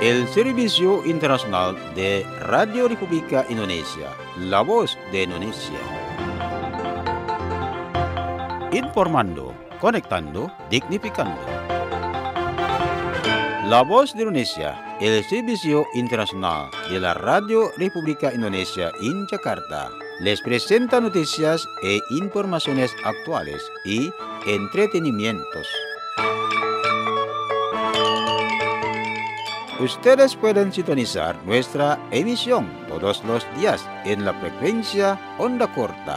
el Servicio Internacional de Radio República Indonesia, la voz de Indonesia. Informando, conectando, dignificando. La voz de Indonesia, el Servicio Internacional de la Radio República Indonesia en Jakarta, les presenta noticias e informaciones actuales y entretenimientos. Ustedes pueden sintonizar nuestra emisión todos los días en la frecuencia onda corta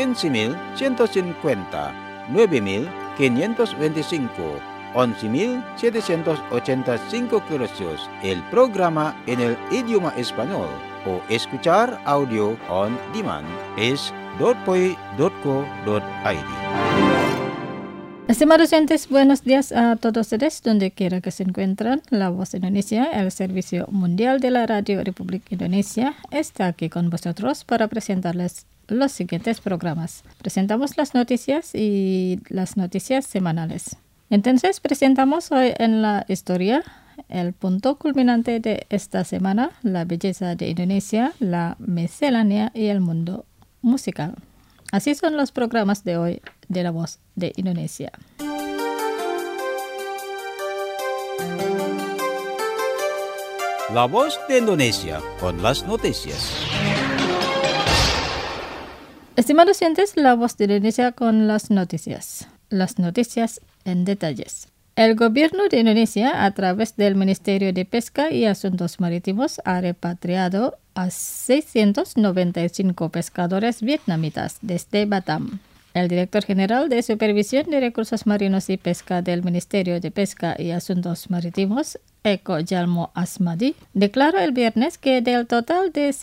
15.150, 9.525, 11.785 kHz, el programa en el idioma español, o escuchar audio on demand es .poi.co.id. Estimados oyentes, buenos días a todos ustedes, donde quiera que se encuentran. La Voz de Indonesia, el Servicio Mundial de la Radio República Indonesia, está aquí con vosotros para presentarles los siguientes programas. Presentamos las noticias y las noticias semanales. Entonces, presentamos hoy en la historia el punto culminante de esta semana, la belleza de Indonesia, la miscelánea y el mundo musical. Así son los programas de hoy de La Voz de Indonesia. La voz de Indonesia con las noticias. Estimados oyentes, La Voz de Indonesia con las noticias. Las noticias en detalles. El gobierno de Indonesia, a través del Ministerio de Pesca y Asuntos Marítimos, ha repatriado a 695 pescadores vietnamitas desde Batam. El director general de Supervisión de Recursos Marinos y Pesca del Ministerio de Pesca y Asuntos Marítimos, Eko Jalmo Asmadi, declaró el viernes que del total de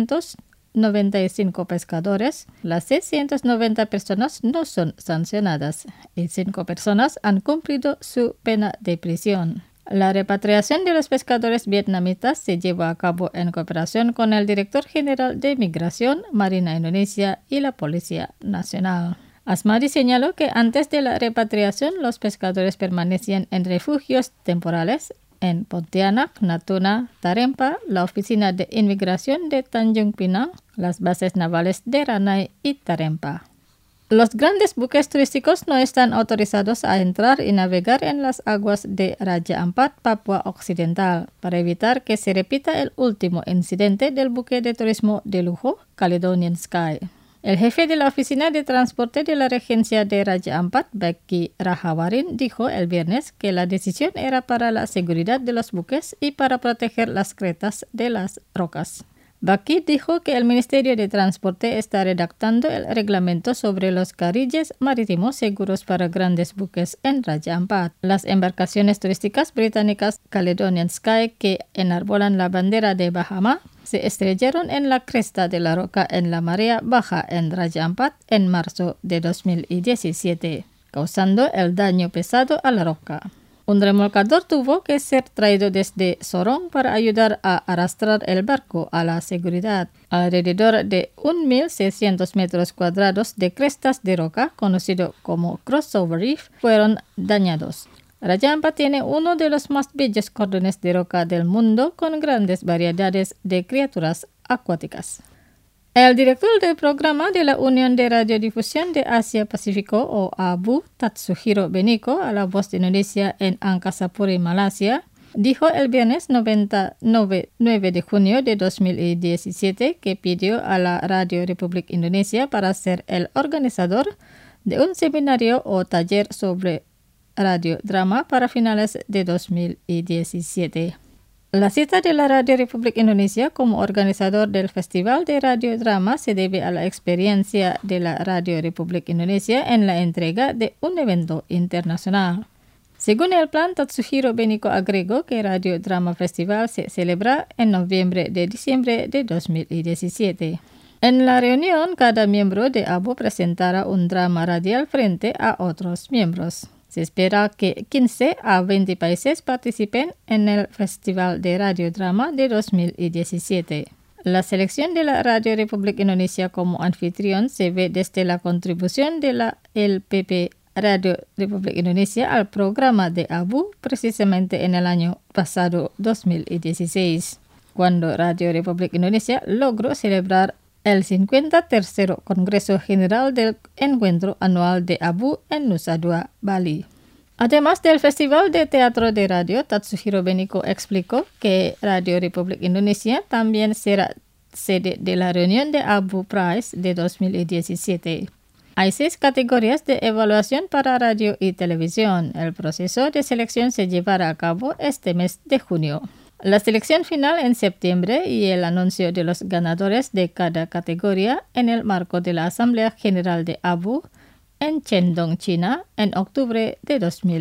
695 pescadores, las 690 personas no son sancionadas y 5 personas han cumplido su pena de prisión. La repatriación de los pescadores vietnamitas se lleva a cabo en cooperación con el director general de Migración, Marina Indonesia y la Policía Nacional. Asmadi señaló que antes de la repatriación los pescadores permanecían en refugios temporales en Pontianak, Natuna, Tarempa, la Oficina de Inmigración de Tanjung Pinang, las bases navales de Ranai y Tarempa. Los grandes buques turísticos no están autorizados a entrar y navegar en las aguas de Raja Ampat, Papua Occidental, para evitar que se repita el último incidente del buque de turismo de lujo Caledonian Sky. El jefe de la Oficina de Transporte de la Regencia de Raja Ampat, Baki Rahawarin, dijo el viernes que la decisión era para la seguridad de los buques y para proteger las cretas de las rocas. Baki dijo que el Ministerio de Transporte está redactando el reglamento sobre los carriles marítimos seguros para grandes buques en Raja Ampat. Las embarcaciones turísticas británicas Caledonian Sky, que enarbolan la bandera de Bahama, se estrellaron en la cresta de la roca en la marea baja en Raja Ampat en marzo de 2017, causando el daño pesado a la roca. Un remolcador tuvo que ser traído desde Sorong para ayudar a arrastrar el barco a la seguridad. Alrededor de 1.600 metros cuadrados de crestas de roca, conocido como Crossover Reef, fueron dañados. Raja Ampat tiene uno de los más bellos cordones de roca del mundo con grandes variedades de criaturas acuáticas. El director del programa de la Unión de Radiodifusión de Asia-Pacífico, o ABU, Tatsuhiro Beniko, a La Voz de Indonesia en Angkasa Puri, Malasia, dijo el viernes 9 de junio de 2017 que pidió a la Radio República Indonesia para ser el organizador de un seminario o taller sobre radiodrama para finales de 2017. La cita de la Radio República Indonesia como organizador del Festival de Radiodrama se debe a la experiencia de la Radio República Indonesia en la entrega de un evento internacional. Según el plan, Tatsuhiro Beniko agregó que Radiodrama Festival se celebra en noviembre-diciembre de 2017. En la reunión, cada miembro de ABU presentará un drama radial frente a otros miembros. Se espera que 15 a 20 países participen en el Festival de Radiodrama de 2017. La selección de la Radio República Indonesia como anfitrión se ve desde la contribución de la LPP Radio Republik Indonesia al programa de ABU precisamente en el año pasado 2016, cuando Radio Republik Indonesia logró celebrar el 53º Congreso General del Encuentro Anual de ABU en Nusa Dua, Bali. Además del Festival de Teatro de Radio, Tatsuhiro Beniko explicó que Radio Republik Indonesia también será sede de la reunión de ABU Prize de 2017. Hay 6 categorías de evaluación para radio y televisión. El proceso de selección se llevará a cabo este mes de junio. La selección final en septiembre y el anuncio de los ganadores de cada categoría en el marco de la Asamblea General de ABU en Shandong, China, en octubre de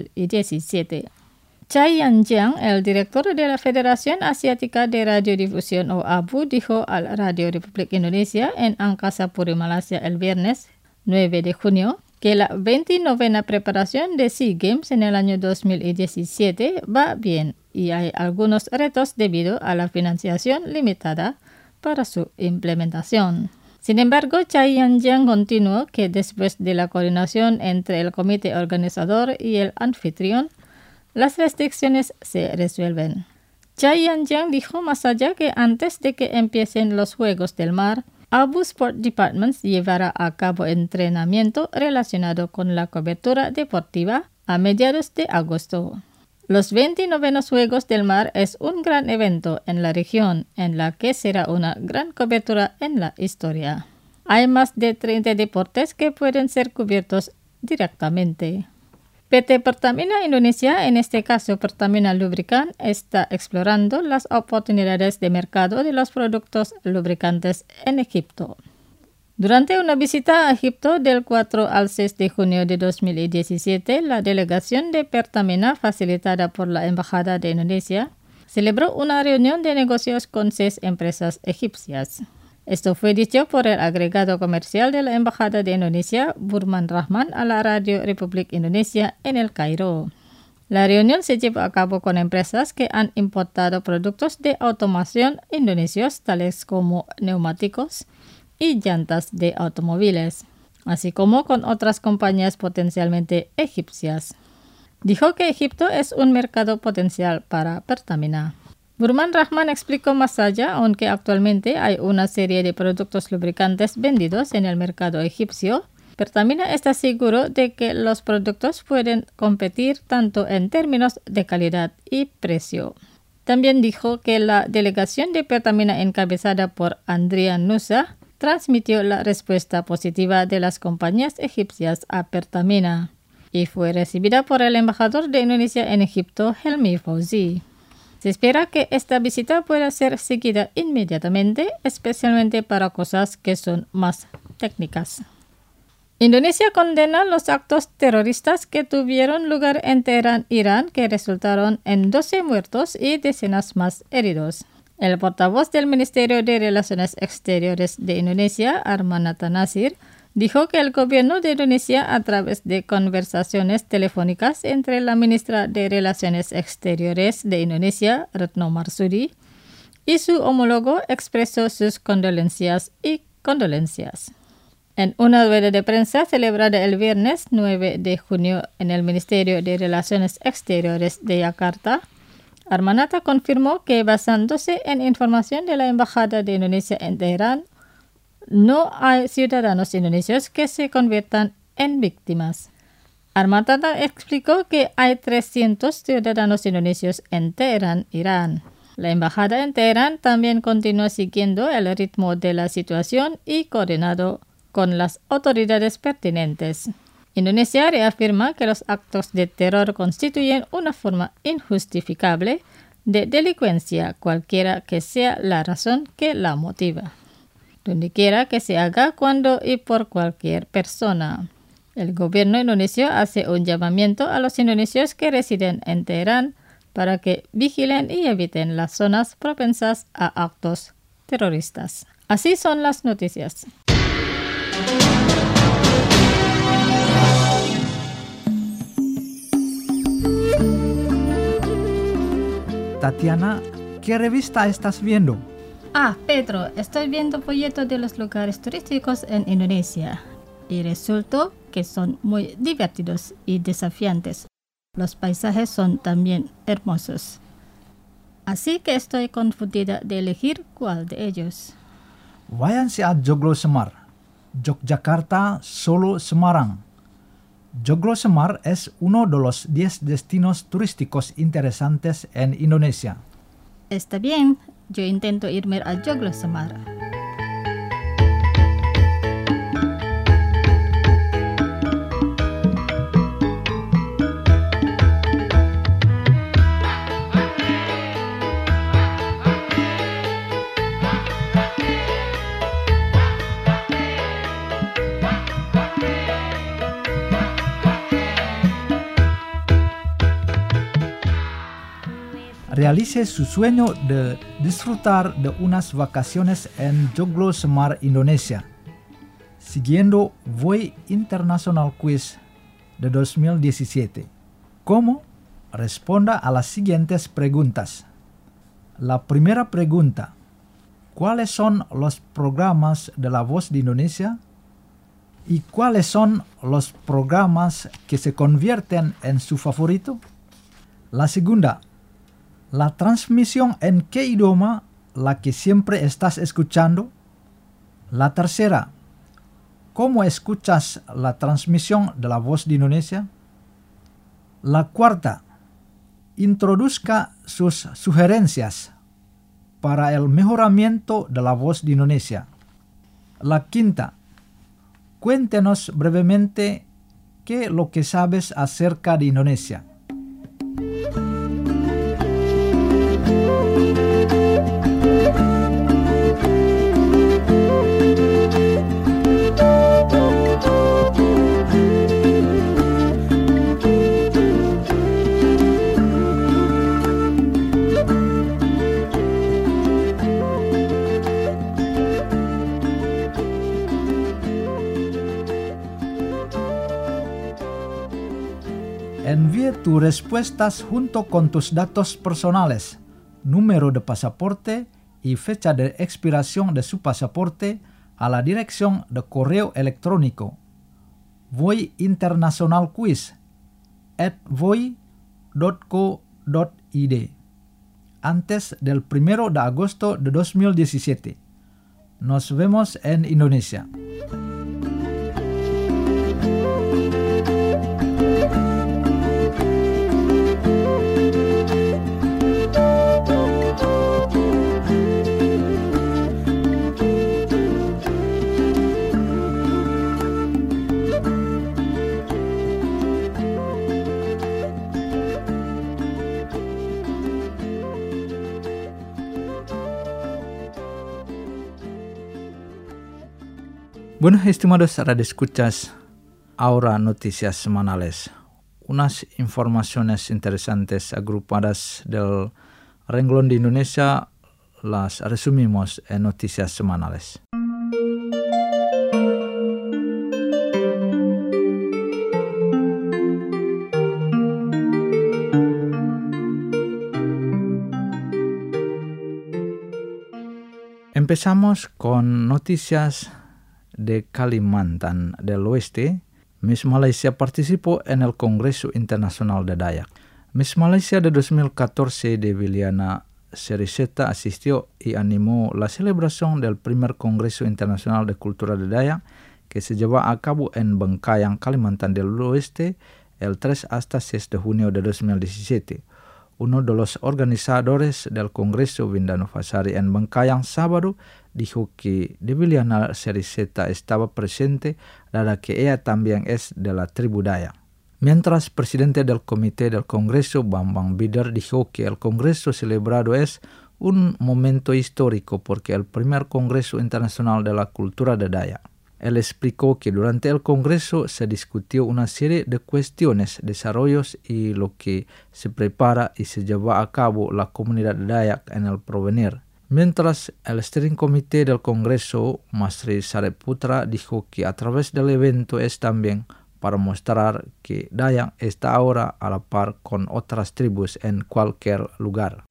2017. Chai Yanjiang, el director de la Federación Asiática de Radiodifusión o ABU, dijo al Radio Republik Indonesia en Angkasa Puri, Malasia, el viernes 9 de junio, que la 29ª preparación de SEA Games en el año 2017 va bien y hay algunos retos debido a la financiación limitada para su implementación. Sin embargo, Chai Yanjiang continuó que después de la coordinación entre el comité organizador y el anfitrión, las restricciones se resuelven. Chai Yanjiang dijo más allá que antes de que empiecen los Juegos del Mar, ABU Sport Departments llevará a cabo entrenamiento relacionado con la cobertura deportiva a mediados de agosto. Los 29 Juegos del Mar es un gran evento en la región, en la que será una gran cobertura en la historia. Hay más de 30 deportes que pueden ser cubiertos directamente. PT Pertamina Indonesia, en este caso Pertamina Lubricant, está explorando las oportunidades de mercado de los productos lubricantes en Egipto. Durante una visita a Egipto del 4 al 6 de junio de 2017, la delegación de Pertamina, facilitada por la Embajada de Indonesia, celebró una reunión de negocios con 6 empresas egipcias. Esto fue dicho por el agregado comercial de la Embajada de Indonesia, Burman Rahman, a la Radio Republik Indonesia en El Cairo. La reunión se llevó a cabo con empresas que han importado productos de automación indonesios, tales como neumáticos y llantas de automóviles, así como con otras compañías potencialmente egipcias. Dijo que Egipto es un mercado potencial para Pertamina. Burman Rahman explicó más allá, aunque actualmente hay una serie de productos lubricantes vendidos en el mercado egipcio, Pertamina está seguro de que los productos pueden competir tanto en términos de calidad y precio. También dijo que la delegación de Pertamina encabezada por Andrian Nusa transmitió la respuesta positiva de las compañías egipcias a Pertamina y fue recibida por el embajador de Indonesia en Egipto, Helmi Fauzi. Se espera que esta visita pueda ser seguida inmediatamente, especialmente para cosas que son más técnicas. Indonesia condena los actos terroristas que tuvieron lugar en Teherán, Irán, que resultaron en 12 muertos y decenas más heridos. El portavoz del Ministerio de Relaciones Exteriores de Indonesia, Armanata Nasir, dijo que el gobierno de Indonesia, a través de conversaciones telefónicas entre la ministra de Relaciones Exteriores de Indonesia, Retno Marsudi, y su homólogo, expresó sus condolencias. En una rueda de prensa celebrada el viernes 9 de junio en el Ministerio de Relaciones Exteriores de Yakarta, Armanata confirmó que, basándose en información de la Embajada de Indonesia en Teherán, no hay ciudadanos indonesios que se conviertan en víctimas. Armanata explicó que hay 300 ciudadanos indonesios en Teherán, Irán. La embajada en Teherán también continúa siguiendo el ritmo de la situación y coordinado con las autoridades pertinentes. Indonesia reafirma que los actos de terror constituyen una forma injustificable de delincuencia, cualquiera que sea la razón que la motiva, donde quiera que se haga, cuando y por cualquier persona. El gobierno indonesio hace un llamamiento a los indonesios que residen en Teherán para que vigilen y eviten las zonas propensas a actos terroristas. Así son las noticias. Tatiana, ¿qué revista estás viendo? Pedro, estoy viendo folletos de los lugares turísticos en Indonesia. y resultó que son muy divertidos y desafiantes. Los paisajes son también hermosos. Así que estoy confundida de elegir cuál de ellos. Váyanse a Joglo Semar, Yogyakarta, Solo, Semarang. Joglo Semar es uno de los 10 destinos turísticos interesantes en Indonesia. Está bien, yo intento irme a Joglo Semar. Realice su sueño de disfrutar de unas vacaciones en Joglo Semar, Indonesia, siguiendo Voy International Quiz de 2017. ¿Cómo? Responda a las siguientes preguntas. La primera pregunta: ¿cuáles son los programas de La Voz de Indonesia? ¿Y cuáles son los programas que se convierten en su favorito? La segunda: ¿la transmisión en qué idioma la que siempre estás escuchando? La tercera: ¿cómo escuchas la transmisión de La Voz de Indonesia? La cuarta: introduzca sus sugerencias para el mejoramiento de La Voz de Indonesia. La quinta: cuéntenos brevemente qué es lo que sabes acerca de Indonesia. Envíe tus respuestas junto con tus datos personales, número de pasaporte y fecha de expiración de su pasaporte a la dirección de correo electrónico voyinternationalquiz@voi.co.id antes del 1 de agosto de 2017. Nos vemos en Indonesia. Bueno, estimados radioescuchas, ahora noticias semanales. Unas informaciones interesantes agrupadas del renglón de Indonesia las resumimos en noticias semanales. Empezamos con noticias de Kalimantan del Oeste. Miss Malaysia participó en el Congreso Internacional de Dayak. Miss Malaysia de 2014 de Viliana Seriseta asistió y animó la celebración del primer Congreso Internacional de Cultura de Dayak que se lleva a cabo en Bengkayang, Kalimantan del Oeste, el 3 hasta 6 de junio de 2017. Uno de los organizadores del Congreso, Winda Novasari en Bengkayang sábado, dijo que Debiliana Seriseta estaba presente dada que ella también es de la tribu Dayak. Mientras presidente del comité del Congreso, Bambang Bider, dijo que el Congreso celebrado es un momento histórico porque el primer Congreso Internacional de la Cultura de Dayak. Él explicó que durante el Congreso se discutió una serie de cuestiones, desarrollos y lo que se prepara y se lleva a cabo la comunidad Dayak en el porvenir. Mientras el Steering Committee del Congreso, Masri Sareputra, dijo que a través del evento es también para mostrar que Dayak está ahora a la par con otras tribus en cualquier lugar.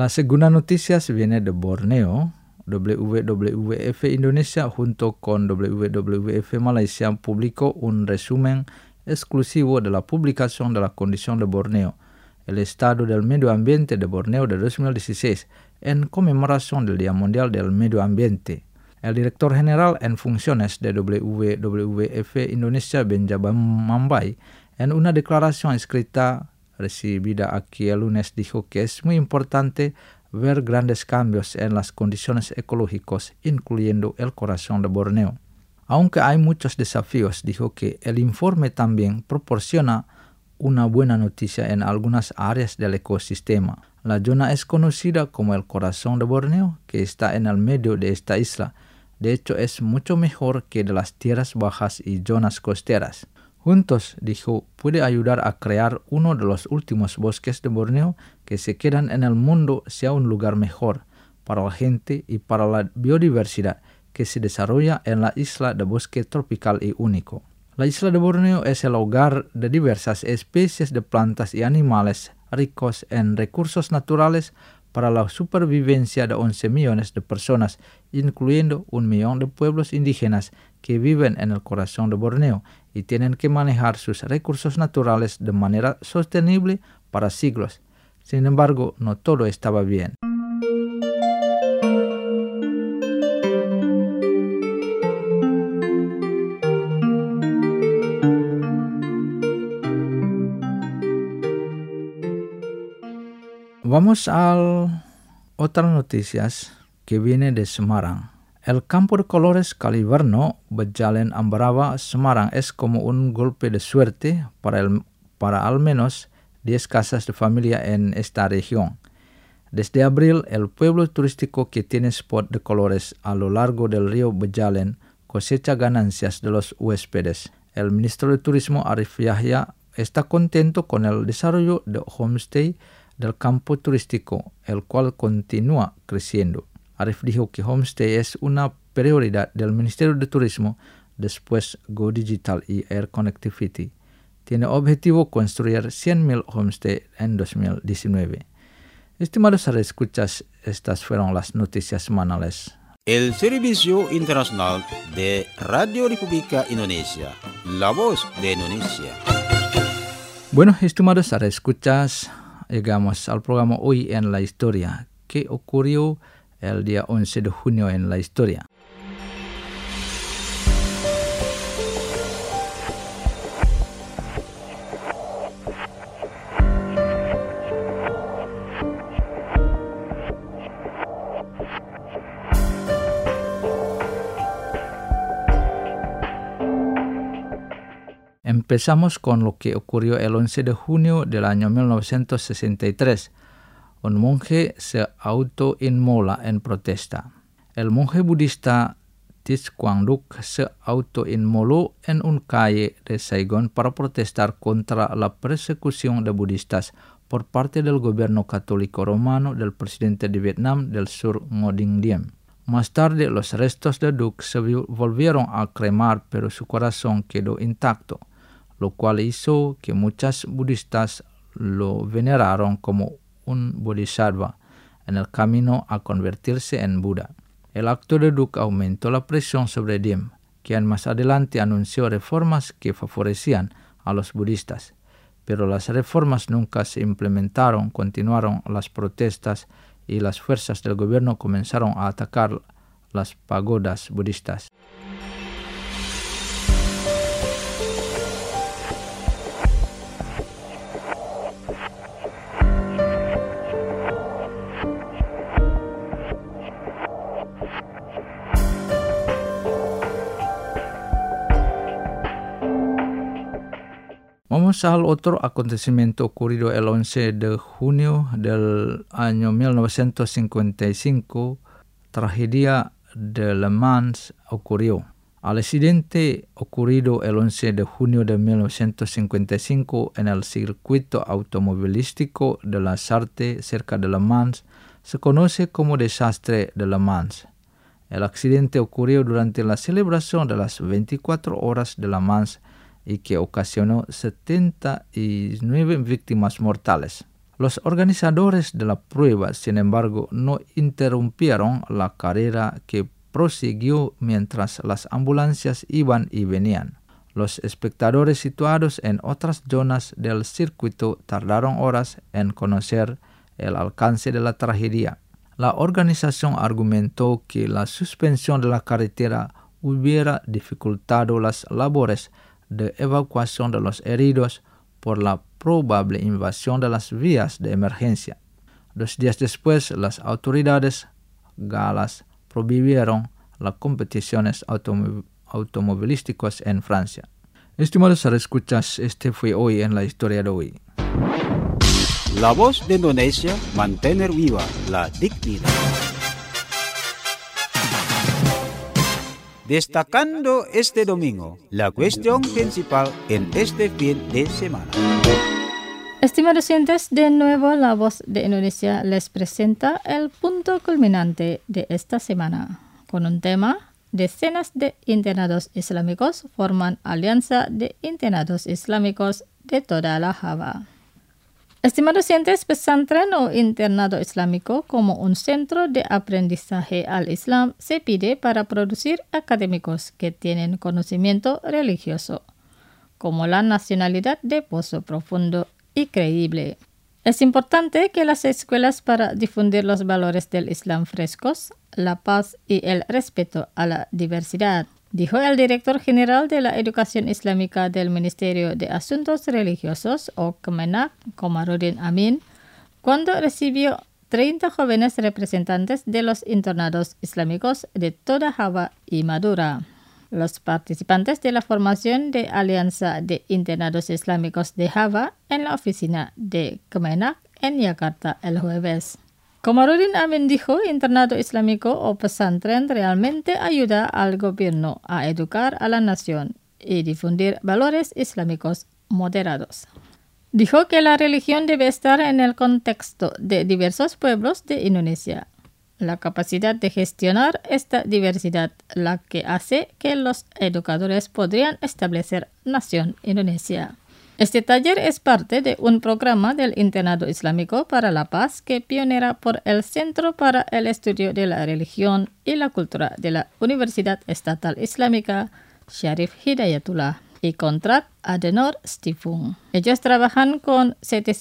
La segunda noticia viene de Borneo. WWF Indonesia junto con WWF Malaysia publicó un resumen exclusivo de la publicación de la condición de Borneo, el estado del medio ambiente de Borneo de 2016, en conmemoración del Día Mundial del Medio Ambiente. El director general en funciones de WWF Indonesia, Benjamin Mambai, en una declaración escrita recibida aquí el lunes, dijo que es muy importante ver grandes cambios en las condiciones ecológicas, incluyendo el corazón de Borneo. Aunque hay muchos desafíos, dijo que el informe también proporciona una buena noticia en algunas áreas del ecosistema. La zona es conocida como el corazón de Borneo, que está en el medio de esta isla. De hecho, es mucho mejor que de las tierras bajas y zonas costeras. Juntos, dijo, puede ayudar a crear uno de los últimos bosques de Borneo que se quedan en el mundo sea un lugar mejor para la gente y para la biodiversidad que se desarrolla en la isla de bosque tropical y único. La isla de Borneo es el hogar de diversas especies de plantas y animales ricos en recursos naturales para la supervivencia de 11 millones de personas, incluyendo 1 millón de pueblos indígenas que viven en el corazón de Borneo y tienen que manejar sus recursos naturales de manera sostenible para siglos. Sin embargo, no todo estaba bien. Vamos a otras noticias que viene de Semarang. El campo de colores Kaliwarno Bejalen Ambarawa Semarang es como un golpe de suerte para al menos 10 casas de familia en esta región. Desde abril, el pueblo turístico que tiene spot de colores a lo largo del río Bejalen cosecha ganancias de los huéspedes. El ministro de Turismo Arif Yahya está contento con el desarrollo de homestay del campo turístico, el cual continúa creciendo. Arif dijo que homestay es una prioridad del Ministerio de Turismo después Go Digital y Air Connectivity. Tiene objetivo construir 100.000 homestay en 2019. Estimados escuchas, estas fueron las noticias semanales. El Servicio Internacional de Radio República Indonesia, la voz de Indonesia. Bueno, estimados escuchas, llegamos al programa Hoy en la Historia. ¿Qué ocurrió el día 11 de junio en la historia? Empezamos con lo que ocurrió el 11 de junio del año 1963. Un monje se autoinmola en protesta. El monje budista Thich Quang Duc se autoinmoló en un calle de Saigon para protestar contra la persecución de budistas por parte del gobierno católico romano del presidente de Vietnam del Sur Ngo Dinh Diem. Más tarde, los restos de Duc se volvieron a cremar, pero su corazón quedó intacto, lo cual hizo que muchos budistas lo veneraron como un bodhisattva en el camino a convertirse en Buda. El acto de Duc aumentó la presión sobre Diem, quien más adelante anunció reformas que favorecían a los budistas. Pero las reformas nunca se implementaron, continuaron las protestas y las fuerzas del gobierno comenzaron a atacar las pagodas budistas. Vamos al otro acontecimiento ocurrido el 11 de junio del año 1955. Tragedia de Le Mans ocurrió. Al accidente ocurrido el 11 de junio de 1955 en el circuito automovilístico de la Sarthe cerca de Le Mans se conoce como desastre de Le Mans. El accidente ocurrió durante la celebración de las 24 horas de Le Mans y que ocasionó 79 víctimas mortales. Los organizadores de la prueba, sin embargo, no interrumpieron la carrera que prosiguió mientras las ambulancias iban y venían. Los espectadores situados en otras zonas del circuito tardaron horas en conocer el alcance de la tragedia. La organización argumentó que la suspensión de la carretera hubiera dificultado las labores de evacuación de los heridos por la probable invasión de las vías de emergencia. 2 días después, las autoridades galas prohibieron las competiciones automovilísticas en Francia. Estimados escuchas, este fue hoy en la historia de hoy. La Voz de Indonesia, mantener viva la dignidad. Destacando este domingo, la cuestión principal en este fin de semana. Estimados oyentes, de nuevo La Voz de Indonesia les presenta el punto culminante de esta semana, con un tema: decenas de internados islámicos forman alianza de internados islámicos de toda la Java. Estimados oyentes, pesantren o internado islámico como un centro de aprendizaje al Islam se pide para producir académicos que tienen conocimiento religioso, como la nacionalidad de pozo profundo y creíble. Es importante que las escuelas, para difundir los valores del Islam frescos, la paz y el respeto a la diversidad, dijo el director general de la Educación Islámica del Ministerio de Asuntos Religiosos, o Kemenak, Komarudin Amin, cuando recibió 30 jóvenes representantes de los internados islámicos de toda Java y Madura. Los participantes de la formación de Alianza de Internados Islámicos de Java en la oficina de Kemenak en Yakarta el jueves. Komarudin Amin dijo, internado islámico o pesantren realmente ayuda al gobierno a educar a la nación y difundir valores islámicos moderados. Dijo que la religión debe estar en el contexto de diversos pueblos de Indonesia. La capacidad de gestionar esta diversidad la que hace que los educadores podrían establecer Nación Indonesia. Este taller es parte de un programa del Internado Islámico para la Paz que pionera por el Centro para el Estudio de la Religión y la Cultura de la Universidad Estatal Islámica Syarif Hidayatullah y Kontrak Adenor Stiftung. Ellos trabajan con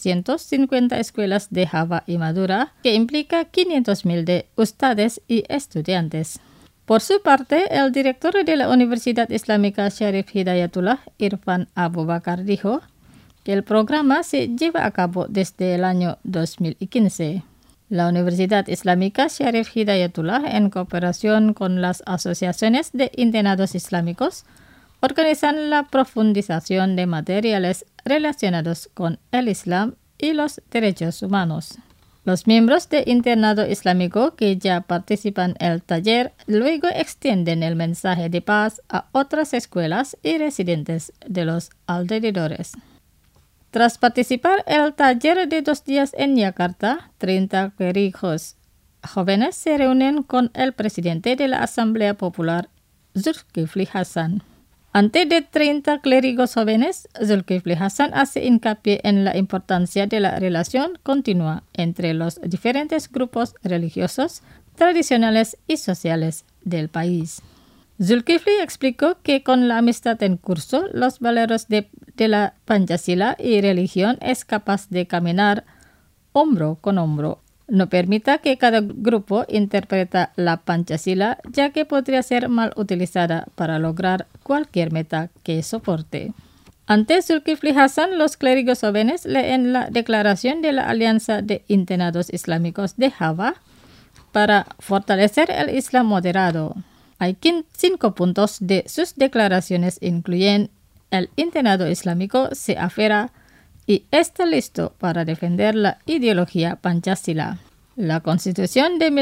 750 escuelas de Java y Madura, que implica 500.000 de ustades y estudiantes. Por su parte, el director de la Universidad Islámica Syarif Hidayatullah, Irfan Abu Bakar, dijo que el programa se lleva a cabo desde el año 2015. La Universidad Islámica Syarif Hidayatullah, en cooperación con las asociaciones de internados islámicos, organizan la profundización de materiales relacionados con el Islam y los derechos humanos. Los miembros de internado islámico que ya participan en el taller luego extienden el mensaje de paz a otras escuelas y residentes de los alrededores. Tras participar en el taller de 2 días en Yakarta, 30 clérigos jóvenes se reúnen con el presidente de la Asamblea Popular, Zulkifli Hasan. Ante de 30 clérigos jóvenes, Zulkifli Hasan hace hincapié en la importancia de la relación continua entre los diferentes grupos religiosos, tradicionales y sociales del país. Zulkifli explicó que con la amistad en curso, los valores de la Pancasila y religión es capaz de caminar hombro con hombro. No permita que cada grupo interprete la Pancasila, ya que podría ser mal utilizada para lograr cualquier meta que soporte. Ante Zulkifli Hasan, los clérigos jóvenes leen la declaración de la Alianza de Internados Islámicos de Java para fortalecer el Islam moderado. Hay 5 puntos de sus declaraciones incluyen: el internado islámico se aferra y está listo para defender la ideología Pancasila, la Constitución de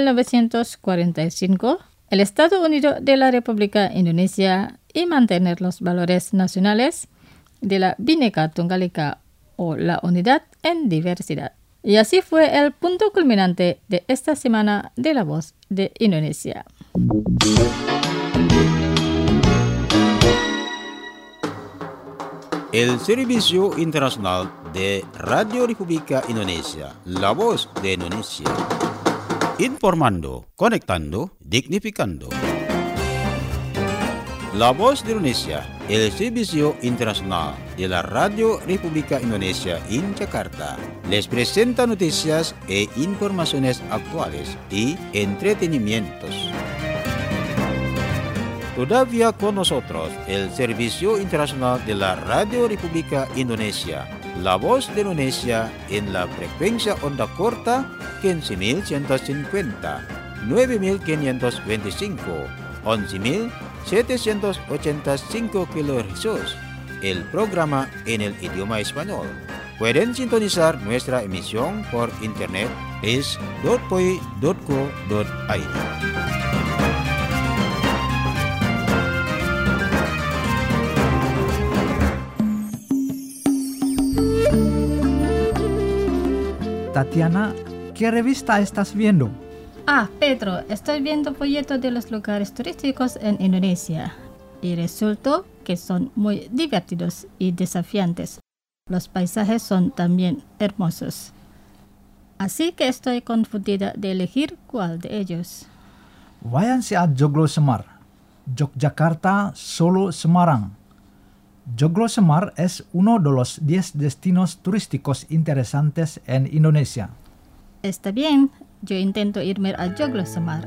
1945, el Estado Unido de la República Indonesia y mantener los valores nacionales de la Bhinneka Tunggal Ika o la unidad en diversidad. Y así fue el punto culminante de esta semana de La Voz de Indonesia. El Servicio Internacional de Radio República Indonesia, la voz de Indonesia. Informando, conectando, dignificando. La voz de Indonesia, el Servicio Internacional de la Radio República Indonesia en Jakarta, les presenta noticias e informaciones actuales y entretenimientos. Todavía con nosotros el Servicio Internacional de la Radio República Indonesia, la voz de Indonesia en la frecuencia onda corta 15.150, 9.525, 11.785 kHz, el programa en el idioma español. Pueden sintonizar nuestra emisión por internet es.poi.co.id. Tatiana, ¿qué revista estás viendo? Pedro, estoy viendo folletos de los lugares turísticos en Indonesia y resultó que son muy divertidos y desafiantes. Los paisajes son también hermosos. Así que estoy confundida de elegir cuál de ellos. Váyanse a Joglo Semar, Yogyakarta, Solo, Semarang. Joglo Semar es uno de los 10 destinos turísticos interesantes en Indonesia. Está bien, yo intento irme a Joglo Semar.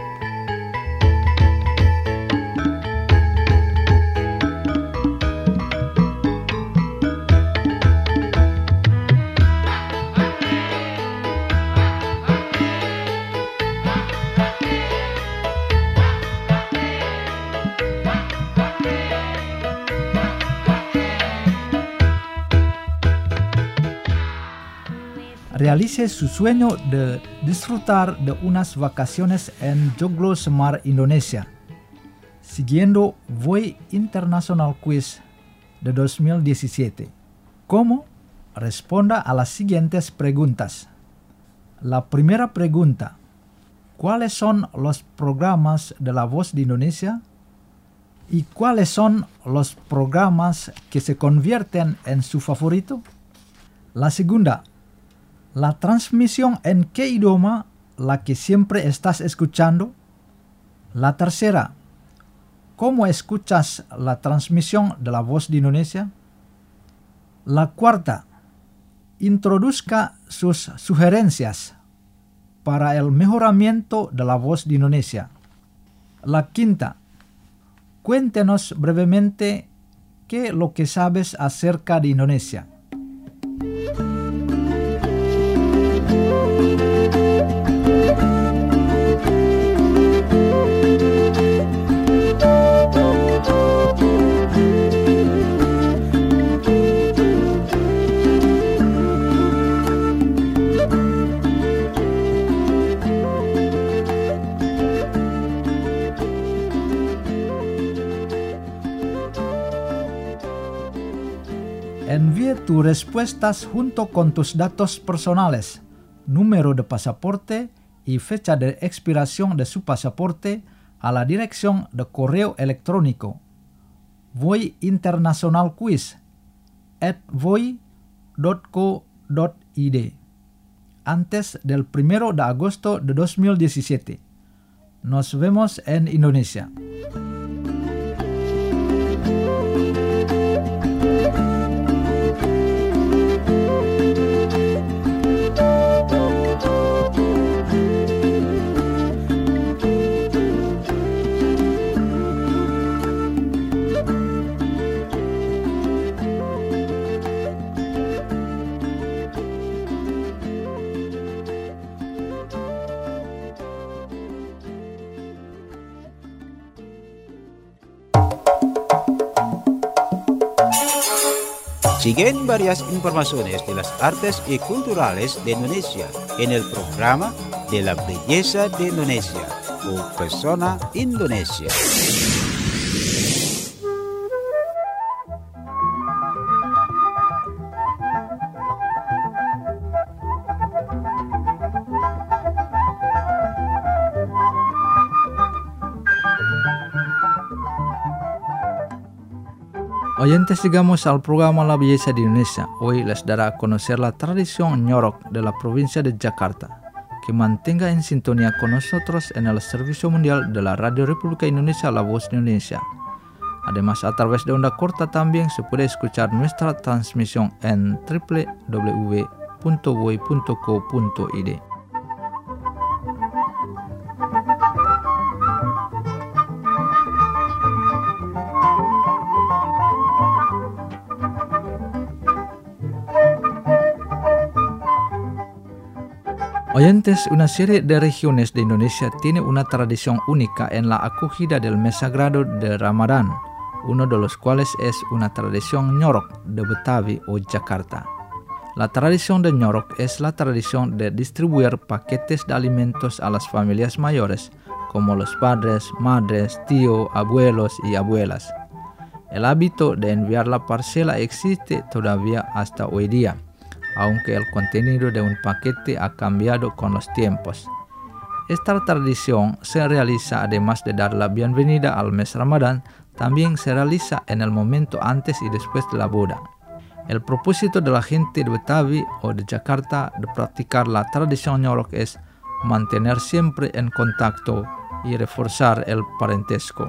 Realice su sueño de disfrutar de unas vacaciones en Joglo Semar, Indonesia, siguiendo VOI International Quiz de 2017. ¿Cómo? Responda a las siguientes preguntas. La primera pregunta: ¿cuáles son los programas de La Voz de Indonesia? ¿Y cuáles son los programas que se convierten en su favorito? La segunda: ¿la transmisión en qué idioma la que siempre estás escuchando? La tercera: ¿cómo escuchas la transmisión de La Voz de Indonesia? La cuarta: introduzca sus sugerencias para el mejoramiento de La Voz de Indonesia. La quinta: cuéntenos brevemente qué es lo que sabes acerca de Indonesia. Envíe tus respuestas junto con tus datos personales, número de pasaporte y fecha de expiración de su pasaporte a la dirección de correo electrónico voiinternationalquiz@voi.co.id antes del 1 de agosto de 2017. Nos vemos en Indonesia. Siguen varias informaciones de las artes y culturales de Indonesia en el programa de la belleza de Indonesia o Persona Indonesia. Oyentes, llegamos al programa La Belleza de Indonesia. Hoy les dará a conocer la tradición Nyorok de la provincia de Jakarta. Que mantenga en sintonía con nosotros en el Servicio Mundial de la Radio República Indonesia, La Voz de Indonesia. Además, a través de onda corta también se puede escuchar nuestra transmisión en www.voy.co.id. Oyentes, una serie de regiones de Indonesia tiene una tradición única en la acogida del mes sagrado de Ramadán, uno de los cuales es una tradición Nyorok de Betawi o Jakarta. La tradición de Nyorok es la tradición de distribuir paquetes de alimentos a las familias mayores, como los padres, madres, tíos, abuelos y abuelas. El hábito de enviar la parcela existe todavía hasta hoy día, aunque el contenido de un paquete ha cambiado con los tiempos. Esta tradición se realiza, además de dar la bienvenida al mes Ramadán, también se realiza en el momento antes y después de la boda. El propósito de la gente de Betawi o de Jakarta de practicar la tradición Nyorok es mantener siempre en contacto y reforzar el parentesco.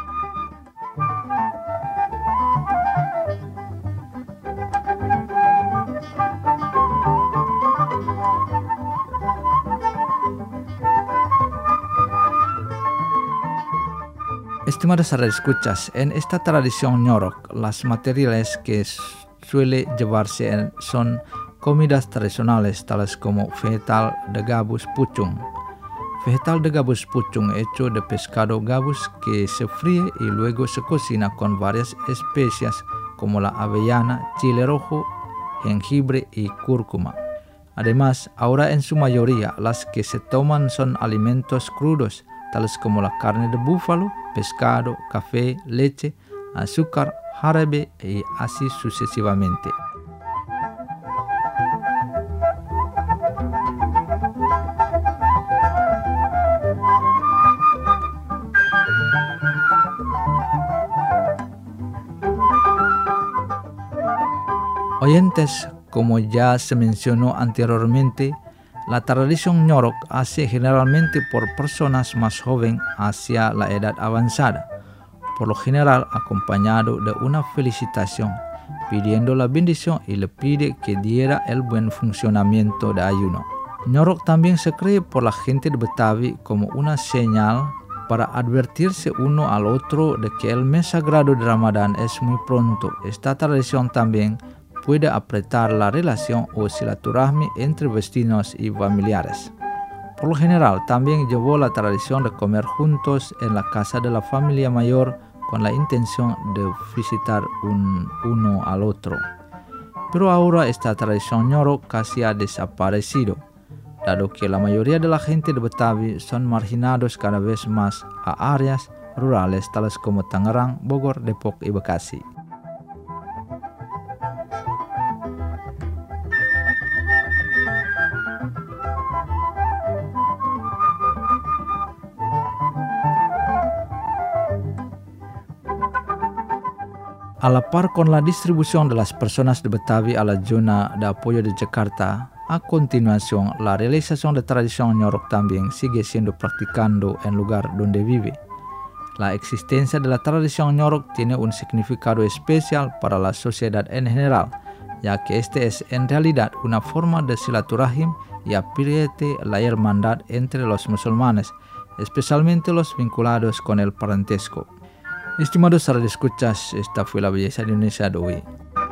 Estimados radioescuchas, en esta tradición Nyorok, las materiales que suele llevarse son comidas tradicionales tales como vegetal de gabus pucung. Vegetal de gabus pucung hecho de pescado gabus que se fríe y luego se cocina con varias especias como la avellana, chile rojo, jengibre y cúrcuma. Además, ahora en su mayoría las que se toman son alimentos crudos, tales como la carne de búfalo, pescado, café, leche, azúcar, jarabe y así sucesivamente. Oyentes, como ya se mencionó anteriormente, la tradición Nyorok hace generalmente por personas más jóvenes hacia la edad avanzada, por lo general acompañado de una felicitación, pidiendo la bendición y le pide que diera el buen funcionamiento de ayuno. Nyorok también se cree por la gente de Betawi como una señal para advertirse uno al otro de que el mes sagrado de Ramadán es muy pronto. Esta tradición también puede apretar la relación o silaturahmi entre vecinos y familiares. Por lo general, también llevó la tradición de comer juntos en la casa de la familia mayor con la intención de visitar uno al otro. Pero ahora esta tradición Nyorok casi ha desaparecido, dado que la mayoría de la gente de Betawi son marginados cada vez más a áreas rurales tales como Tangerang, Bogor, Depok y Bekasi. A la par con la distribución de las personas de Betawi a la zona de apoyo de Jakarta, a continuación la realización de tradición Nyorok también sigue siendo practicado en lugar donde vive. La existencia de la tradición Nyorok tiene un significado especial para la sociedad en general, ya que este es en realidad una forma de silaturahim y apriete la hermandad entre los musulmanes, especialmente los vinculados con el parentesco. Estimados radioescuchas, esta fue la belleza de Indonesia de hoy.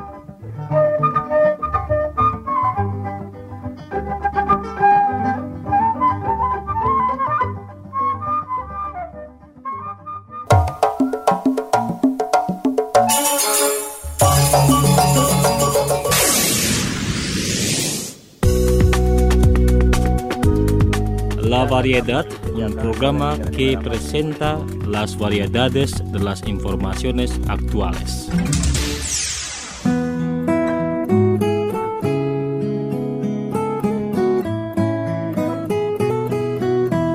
La Variedad, un programa que presenta las variedades de las informaciones actuales.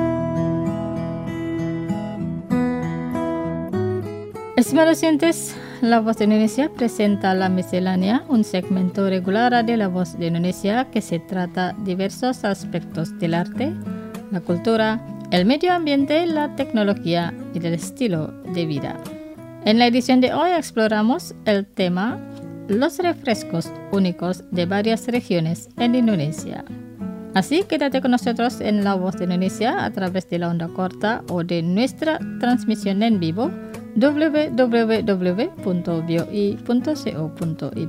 Estimados oyentes, La Voz de Indonesia presenta La Miscelánea, un segmento regular de La Voz de Indonesia que se trata diversos aspectos del arte, la cultura, el medio ambiente, la tecnología y el estilo de vida. En la edición de hoy exploramos el tema los refrescos únicos de varias regiones en Indonesia. Así quédate con nosotros en La Voz de Indonesia a través de la onda corta o de nuestra transmisión en vivo www.boi.co.id.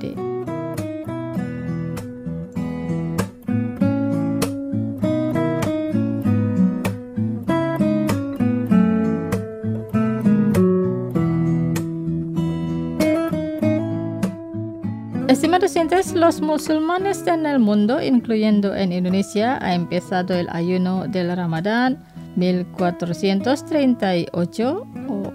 Estimados oyentes, los musulmanes en el mundo, incluyendo en Indonesia, ha empezado el ayuno del Ramadán 1438 o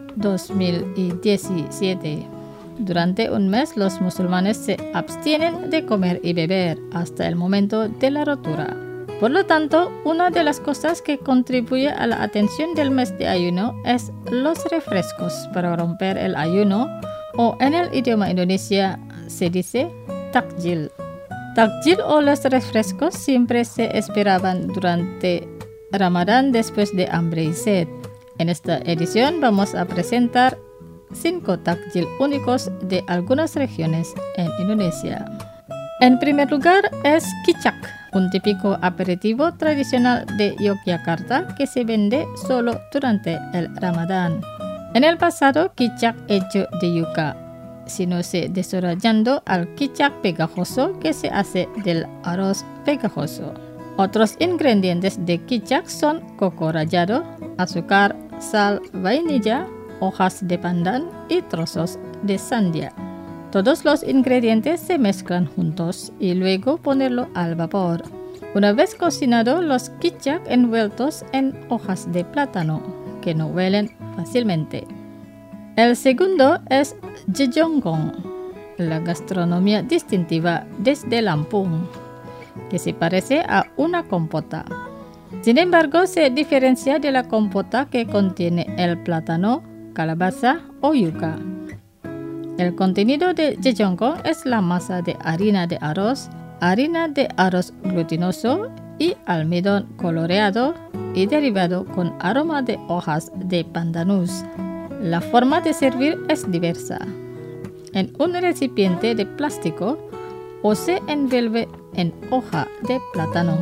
2017. Durante un mes, los musulmanes se abstienen de comer y beber hasta el momento de la rotura. Por lo tanto, una de las cosas que contribuye a la atención del mes de ayuno es los refrescos para romper el ayuno, o en el idioma Indonesia se dice takjil. Takjil o los refrescos siempre se esperaban durante Ramadán después de hambre y sed. En esta edición vamos a presentar 5 takjil únicos de algunas regiones en Indonesia. En primer lugar es kicak, un típico aperitivo tradicional de Yogyakarta que se vende solo durante el Ramadán. En el pasado, kicak hecho de yuca, sino se desarrollando al kicak pegajoso que se hace del arroz pegajoso. Otros ingredientes de kicak son coco rallado, azúcar, sal, vainilla, hojas de pandan y trozos de sandía. Todos los ingredientes se mezclan juntos y luego ponerlo al vapor. Una vez cocinado, los kicak envueltos en hojas de plátano, que no huelen fácilmente. El segundo es jejonggong, la gastronomía distintiva desde Lampung, que se parece a una compota. Sin embargo, se diferencia de la compota que contiene el plátano, calabaza o yuca. El contenido de jejonggong es la masa de harina de arroz glutinoso y almidón coloreado y derivado con aroma de hojas de pandanus. La forma de servir es diversa. En un recipiente de plástico o se envuelve en hoja de plátano.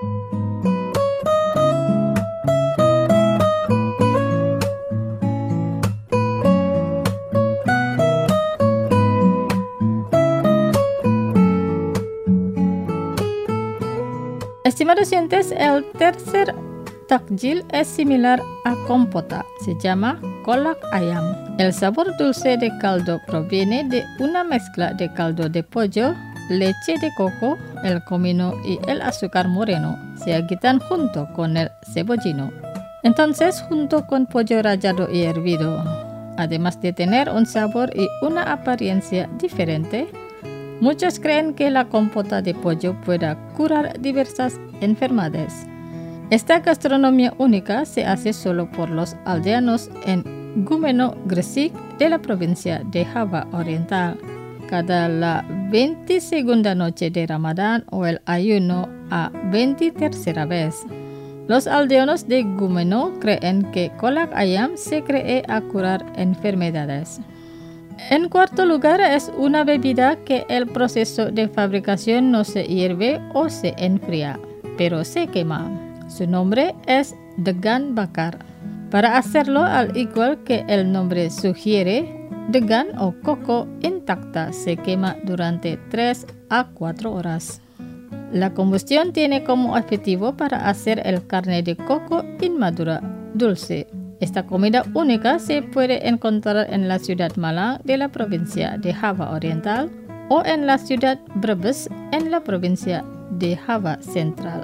Estimados oyentes, el tercer takjil es similar a compota, se llama kolak ayam. El sabor dulce de caldo proviene de una mezcla de caldo de pollo, leche de coco, el comino y el azúcar moreno. Se agitan junto con el cebollino. Entonces, junto con pollo rallado y hervido. Además de tener un sabor y una apariencia diferente, muchos creen que la compota de pollo pueda curar diversas enfermedades. Esta gastronomía única se hace solo por los aldeanos en Gumeno, Gresik, de la provincia de Java Oriental, cada la 22ª noche de Ramadán o el ayuno a 23ª vez. Los aldeanos de Gumeno creen que kolak ayam se cree a curar enfermedades. En cuarto lugar es una bebida que el proceso de fabricación no se hierve o se enfría, pero se quema. Su nombre es degan bakar. Para hacerlo, al igual que el nombre sugiere, degan o coco intacta se quema durante 3 a 4 horas. La combustión tiene como objetivo para hacer el carne de coco inmadura dulce. Esta comida única se puede encontrar en la ciudad Malang de la provincia de Java Oriental o en la ciudad Brebes en la provincia de Java Central.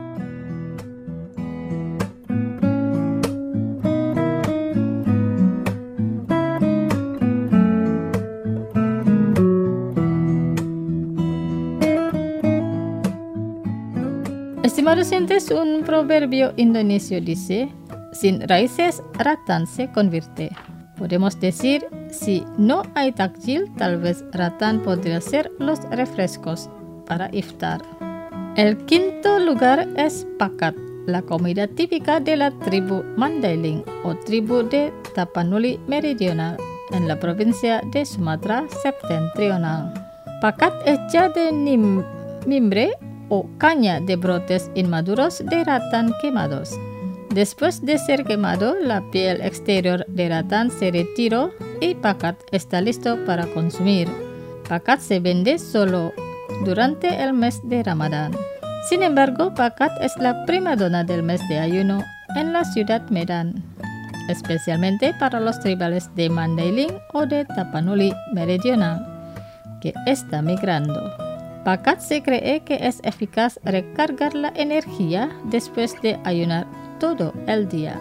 Estimados oyentes, un proverbio indonesio dice, sin raíces ratán se convierte. Podemos decir, Si no hay takjil, tal vez Rattan podría ser los refrescos para iftar. El quinto lugar es pakat, la comida típica de la tribu Mandailing o tribu de Tapanuli Meridional en la provincia de Sumatra Septentrional. Pakat hecha de mimbre o caña de brotes inmaduros de ratán quemados. Después de ser quemado, la piel exterior de ratán se retiró y pakat está listo para consumir. Pakat se vende solo durante el mes de Ramadán. Sin embargo, pakat es la primadona del mes de ayuno en la ciudad Medan, especialmente para los tribales de Mandailing o de Tapanuli Meridional, que está migrando. Pakat se cree que es eficaz recargar la energía después de ayunar todo el día.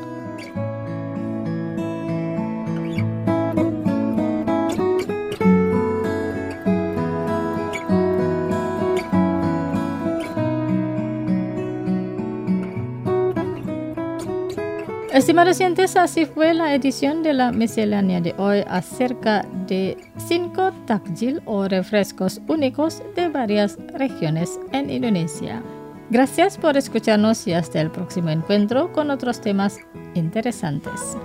Estimados oyentes, así fue la edición de la miscelánea de hoy acerca de 5 takjil o refrescos únicos de varias regiones en Indonesia. Gracias por escucharnos y hasta el próximo encuentro con otros temas interesantes.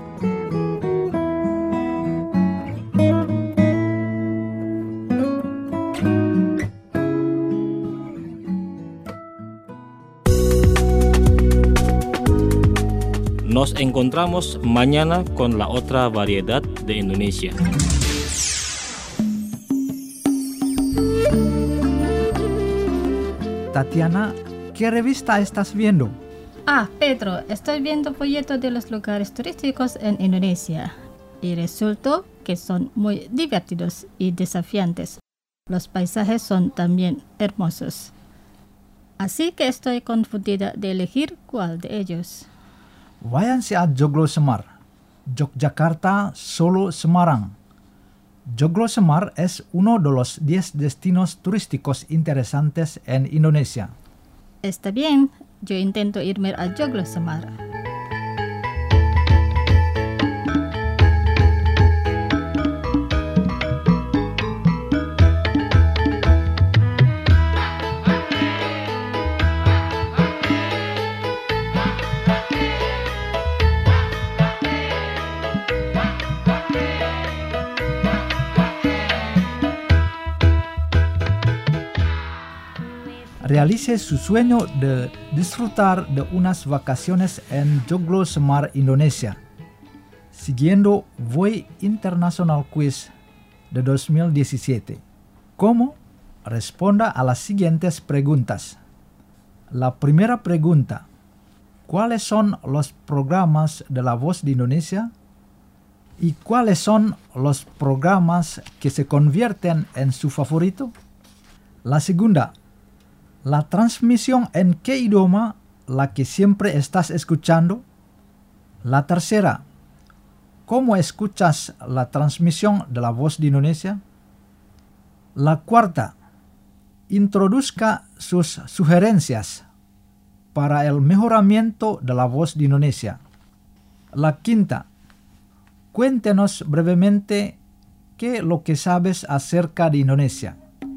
Nos encontramos mañana con la otra variedad de Indonesia. Tatiana, ¿qué revista estás viendo? Pedro, estoy viendo folletos de los lugares turísticos en Indonesia y resultó que son muy divertidos y desafiantes. Los paisajes son también hermosos. Así que estoy confundida de elegir cuál de ellos. Váyanse a Joglo Semar, Yogyakarta, Solo, Semarang. Joglo Semar es uno de los 10 destinos turísticos interesantes en Indonesia. Está bien, yo intento irme a Joglo Semar. Realice su sueño de disfrutar de unas vacaciones en Joglo Semar, Indonesia, siguiendo Voy International Quiz de 2017. ¿Cómo? Responda a las siguientes preguntas. La primera pregunta: ¿cuáles son los programas de La Voz de Indonesia? ¿Y cuáles son los programas que se convierten en su favorito? La segunda: ¿la transmisión en qué idioma la que siempre estás escuchando? La tercera: ¿cómo escuchas la transmisión de La Voz de Indonesia? La cuarta: introduzca sus sugerencias para el mejoramiento de La Voz de Indonesia. La quinta: cuéntenos brevemente qué es lo que sabes acerca de Indonesia.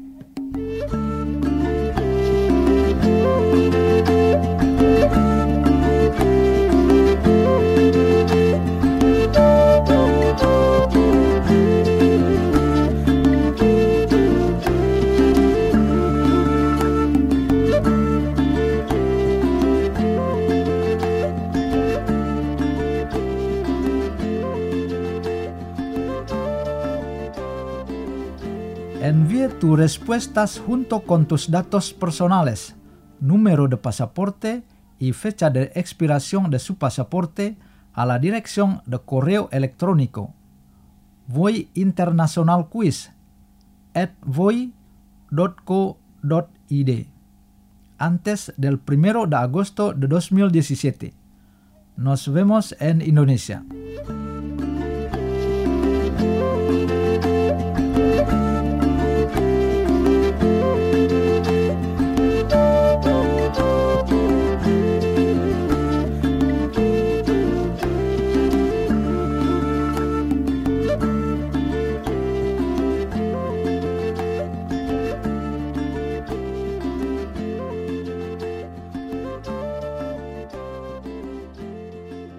Envíe tus respuestas junto con tus datos personales, número de pasaporte y fecha de expiración de su pasaporte a la dirección de correo electrónico voyinternationalquiz@voi.co.id antes del 1 de agosto de 2017. Nos vemos en Indonesia.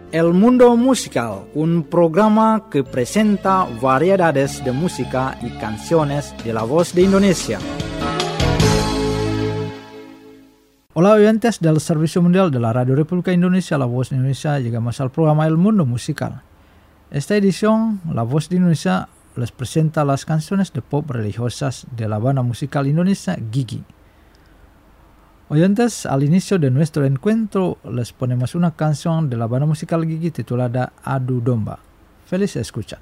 El Mundo Musical, un programa que presenta variedades de música y canciones de la voz de Indonesia. Hola oyentes del Servicio Mundial de la Radio República Indonesia, La Voz de Indonesia, llegamos al programa El Mundo Musical. Esta edición, La Voz de Indonesia les presenta las canciones de pop religiosas de la banda musical indonesia Gigi. Oyentes, al inicio de nuestro encuentro les ponemos una canción de la banda musical Gigi titulada Adu Domba. Feliz escucha.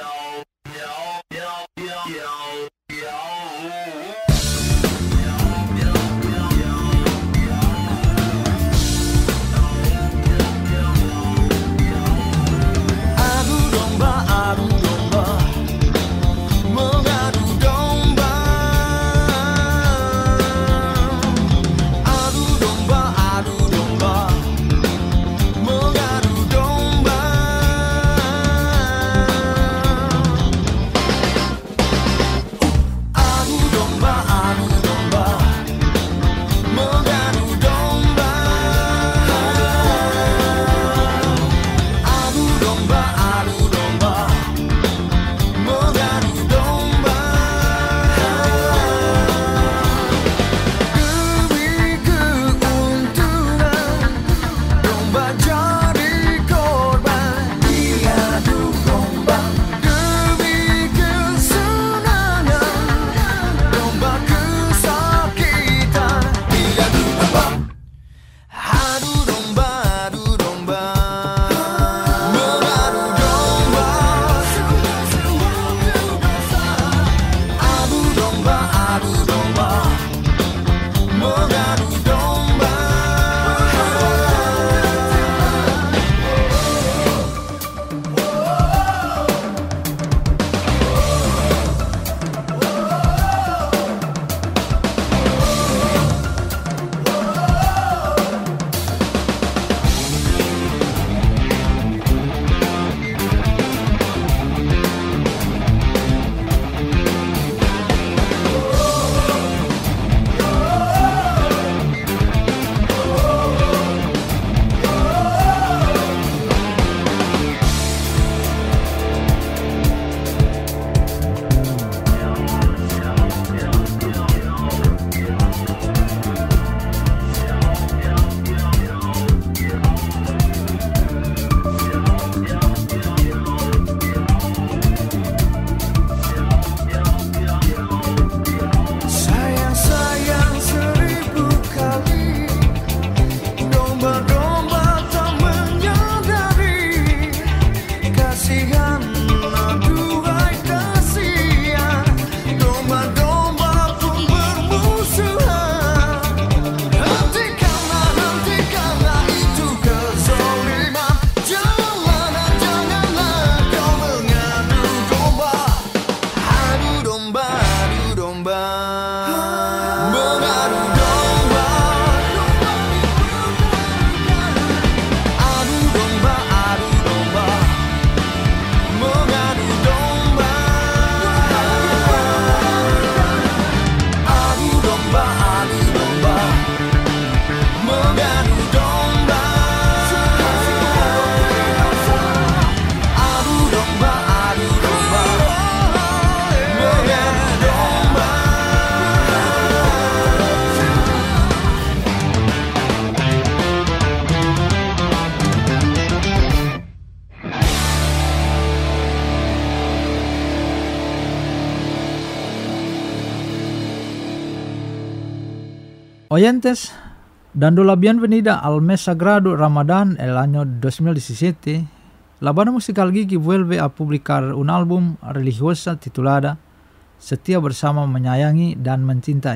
Oyentes, dando la bienvenida al mes sagrado Ramadán el año 2017, la banda musical Gigi vuelve a publicar un álbum religioso titulada Setia Bersama Menyayangi dan Mencintai.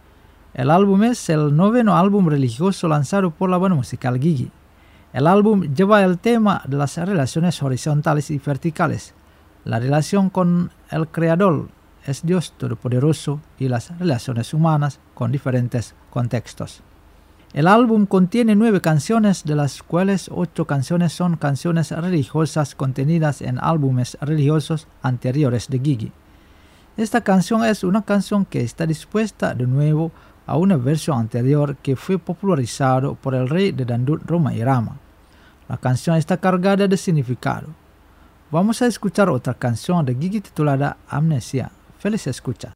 El álbum es el 9º álbum religioso lanzado por la banda musical Gigi. El álbum lleva el tema de las relaciones horizontales y verticales, la relación con el Creador, es Dios Todopoderoso, y las relaciones humanas con diferentes contextos. El álbum contiene 9 canciones, de las cuales 8 canciones son canciones religiosas contenidas en álbumes religiosos anteriores de Gigi. Esta canción es una canción que está dispuesta de nuevo a una versión anterior que fue popularizado por el rey de Dandut Rhoma Irama. La canción está cargada de significado. Vamos a escuchar otra canción de Gigi titulada Amnesia. Feliz escucha.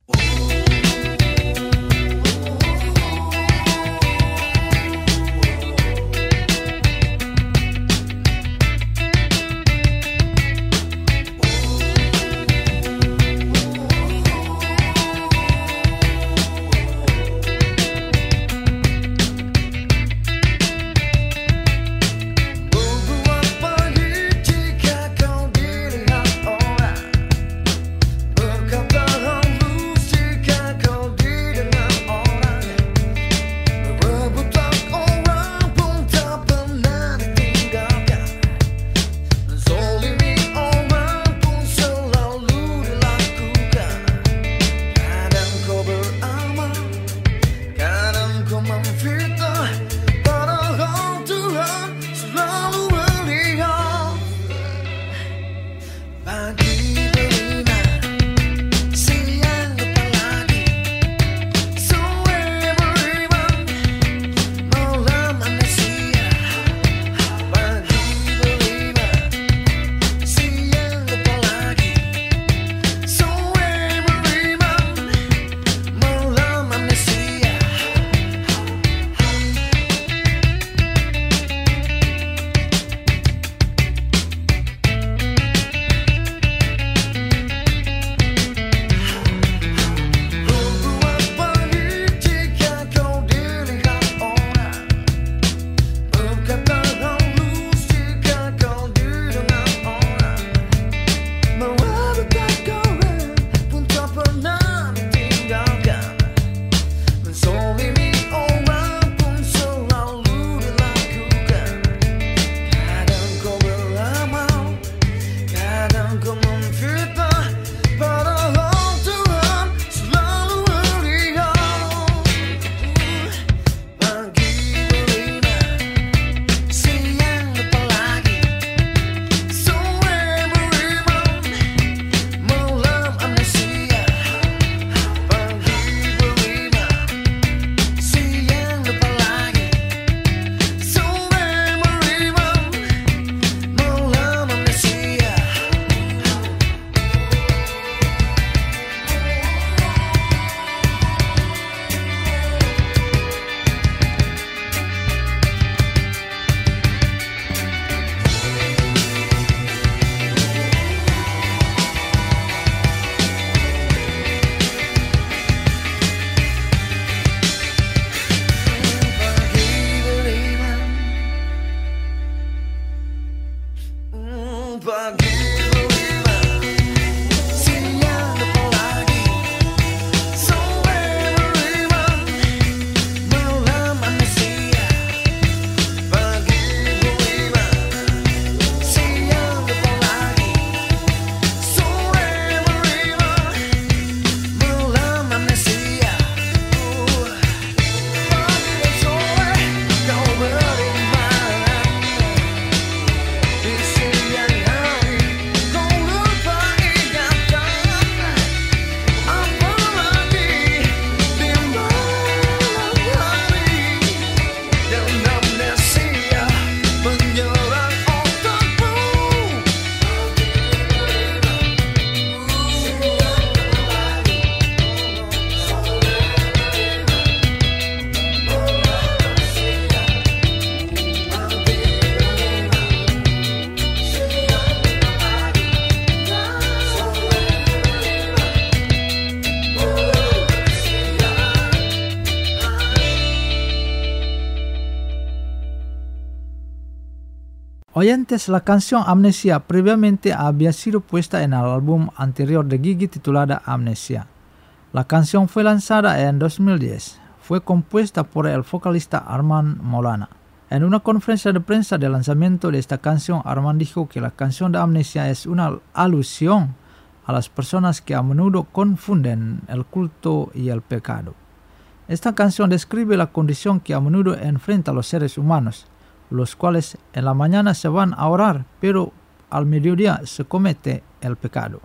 Oyentes, la canción Amnesia previamente había sido puesta en el álbum anterior de Gigi titulada Amnesia. La canción fue lanzada en 2010. Fue compuesta por el vocalista Armand Maulana. En una conferencia de prensa de lanzamiento de esta canción, Armand dijo que la canción de Amnesia es una alusión a las personas que a menudo confunden el culto y el pecado. Esta canción describe la condición que a menudo enfrentan los seres humanos, los cuales en la mañana se van a orar, pero al mediodía se comete el pecado.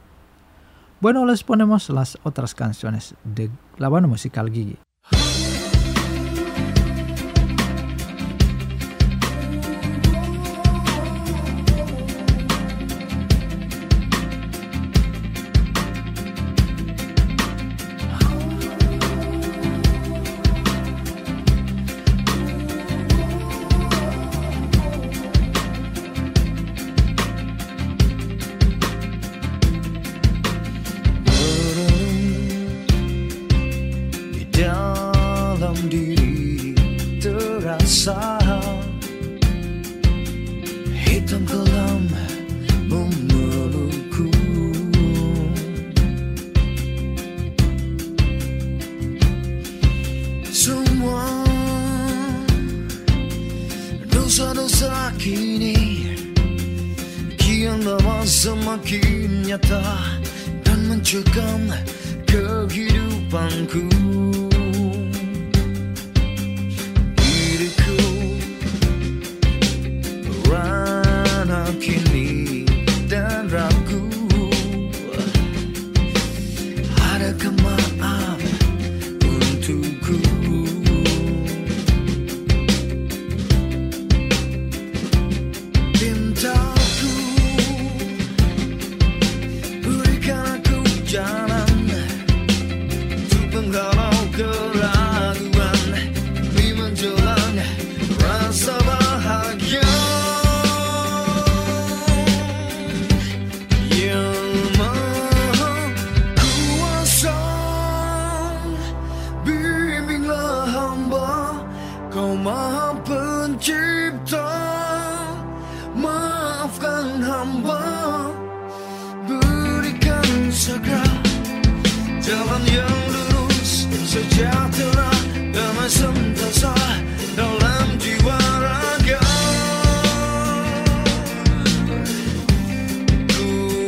Bueno, les ponemos las otras canciones de la banda musical Gigi. rasa hitam kelam memelukku. Semua dosa-dosa kini kian lama semakin nyata dan mencekam kehidupanku. Diriku merana kini dan ragu. Adakah maaf untukku? Cintaku, berikan aku jalan untuk menghalau keraguan demi menjelang rasa bahagia yang maha kuasa. Bimbinglah hamba, Kau maha pencipta. Maafkan hamba, berikan segera jalan yang lurus, sejahtera, damai sentosa dalam jiwa raga. Ku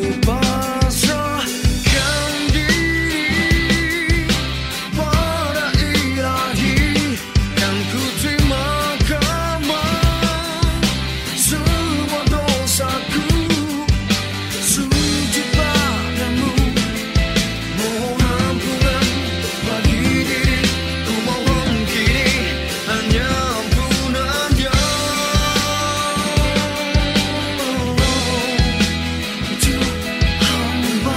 pasrahkan diri pada Ilahi, kan ku terima semua dosaku, sujud padamu, mohon ampunan bagi diriku, mohon kini hanya ampunannya. Untuk hamba,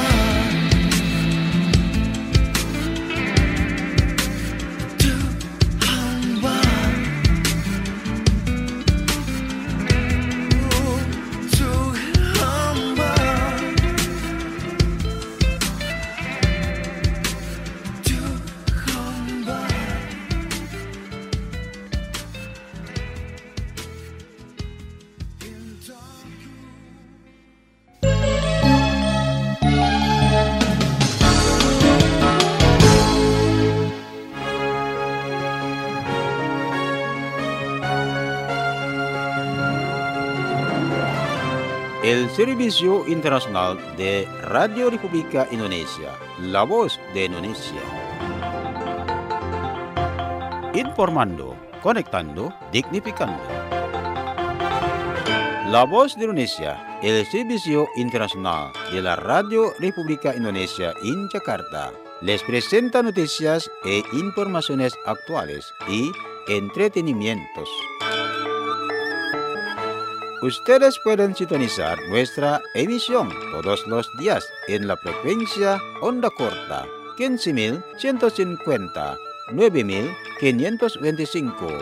untuk hamba, El Servicio Internacional de Radio República Indonesia, La Voz de Indonesia. Informando, conectando, dignificando. La Voz de Indonesia, el Servicio Internacional de la Radio República Indonesia en Jakarta, les presenta noticias e informaciones actuales y entretenimientos. Ustedes pueden sintonizar nuestra emisión todos los días en la frecuencia onda corta 15.150, 9.525,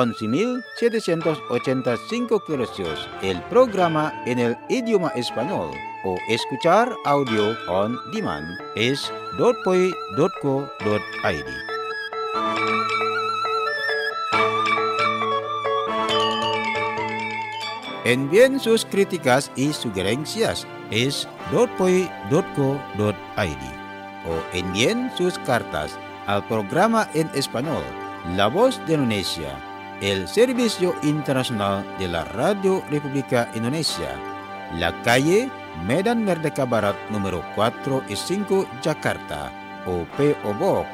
11.785 kHz. El programa en el idioma español o escuchar audio on demand es .poi.co.id. Envíen sus críticas y sugerencias es .poi.co.id o envíen sus cartas al programa en español La Voz de Indonesia, el Servicio Internacional de la Radio República Indonesia, la calle Medan Merdeka Barat número 4 y 5 Jakarta o P.O. Box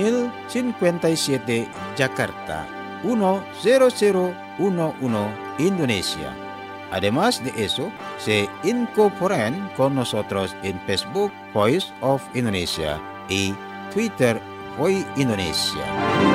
1057 Jakarta 10011 Indonesia. Además de eso, se incorporan con nosotros en Facebook Voice of Indonesia y Twitter Voice Indonesia.